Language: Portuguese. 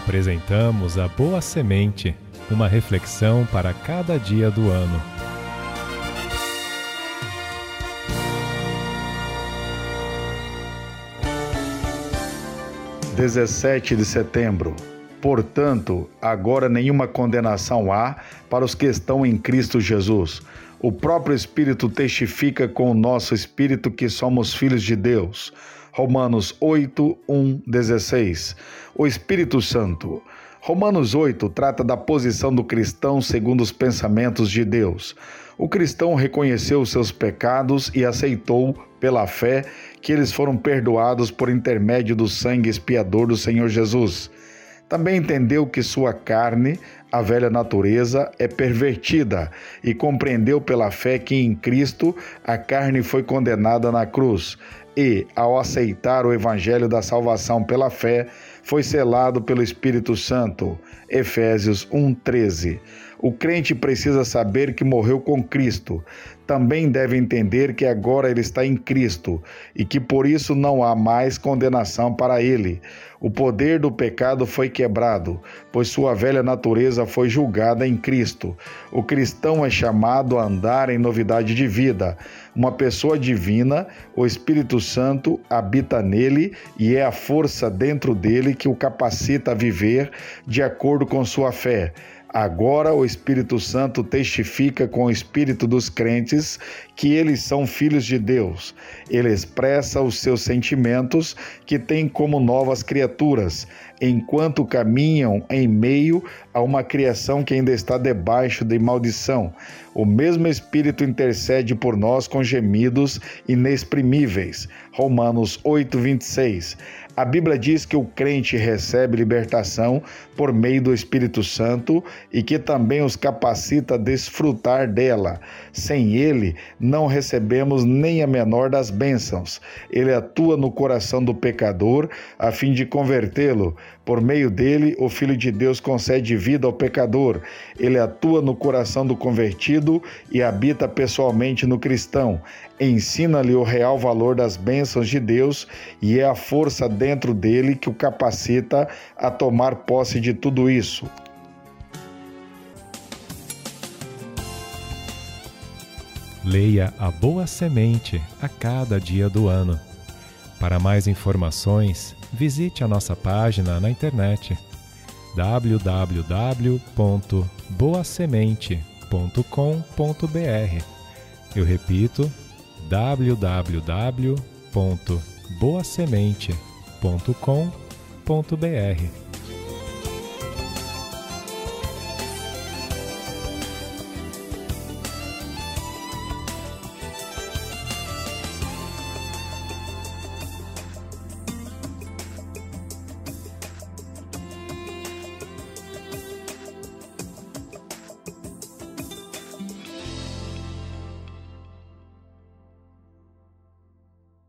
Apresentamos a Boa Semente, uma reflexão para cada dia do ano. – 17 de setembro. Portanto, agora nenhuma condenação há para os que estão em Cristo Jesus. O próprio Espírito testifica com o nosso espírito que somos filhos de Deus. Romanos 8, 1, 16. O Espírito Santo. Romanos 8 trata da posição do cristão segundo os pensamentos de Deus. O cristão reconheceu os seus pecados e aceitou, pela fé, que eles foram perdoados por intermédio do sangue expiador do Senhor Jesus. Também entendeu que sua carne, a velha natureza, é pervertida e compreendeu pela fé que em Cristo a carne foi condenada na cruz e, ao aceitar o evangelho da salvação pela fé, foi selado pelo Espírito Santo. Efésios 1:13. O crente precisa saber que morreu com Cristo. Também deve entender que agora ele está em Cristo e que por isso não há mais condenação para ele. O poder do pecado foi quebrado, pois sua velha natureza foi julgada em Cristo. O cristão é chamado a andar em novidade de vida. Uma pessoa divina, o Espírito Santo, habita nele e é a força dentro dele que o capacita a viver de acordo com sua fé. Agora o Espírito Santo testifica com o espírito dos crentes que eles são filhos de Deus. Ele expressa os seus sentimentos que têm como novas criaturas, enquanto caminham em meio a uma criação que ainda está debaixo de maldição. O mesmo Espírito intercede por nós com gemidos inexprimíveis. Romanos 8:26. A Bíblia diz que o crente recebe libertação por meio do Espírito Santo e que também os capacita a desfrutar dela. Sem ele, não recebemos nem a menor das bênçãos. Ele atua no coração do pecador a fim de convertê-lo. Por meio dele, o Filho de Deus concede vida ao pecador. Ele atua no coração do convertido e habita pessoalmente no cristão. Ensina-lhe o real valor das bênçãos de Deus e é a força dentro dele que o capacita a tomar posse de tudo isso. Leia a Boa Semente a cada dia do ano. Para mais informações, visite a nossa página na internet www.boasemente.com.br. Eu repito, www.boasemente.com.br.